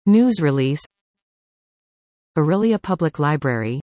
News release. Orillia Public Library.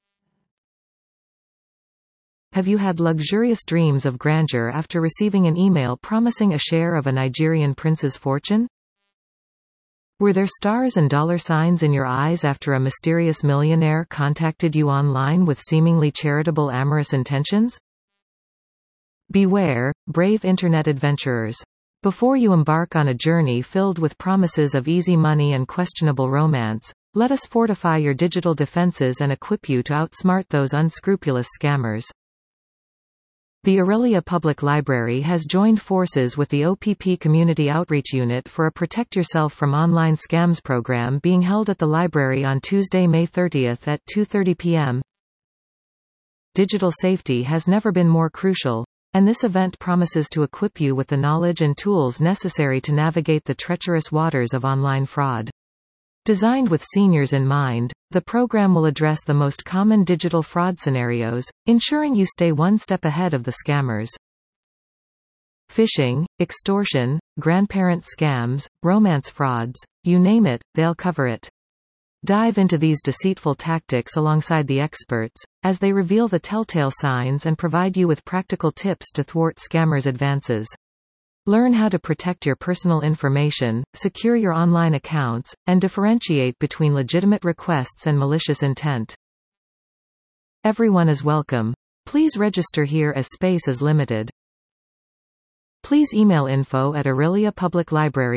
Have you had luxurious dreams of grandeur after receiving an email promising a share of a Nigerian prince's fortune? Were there stars and dollar signs in your eyes after a mysterious millionaire contacted you online with seemingly charitable amorous intentions? Beware, brave internet adventurers. Before you embark on a journey filled with promises of easy money and questionable romance, let us fortify your digital defenses and equip you to outsmart those unscrupulous scammers. The Orillia Public Library has joined forces with the OPP Community Outreach Unit for a Protect Yourself from Online Scams program being held at the library on Tuesday, May 30 at 2:30 p.m. Digital safety has never been more crucial, and this event promises to equip you with the knowledge and tools necessary to navigate the treacherous waters of online fraud. Designed with seniors in mind, the program will address the most common digital fraud scenarios, ensuring you stay one step ahead of the scammers. Phishing, extortion, grandparent scams, romance frauds, you name it, they'll cover it. Dive into these deceitful tactics alongside the experts, as they reveal the telltale signs and provide you with practical tips to thwart scammers' advances. Learn how to protect your personal information, secure your online accounts, and differentiate between legitimate requests and malicious intent. Everyone is welcome. Please register here as space is limited. Please email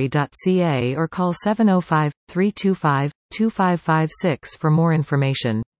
info@orilliapubliclibrary.ca or call 705-325-2556 for more information.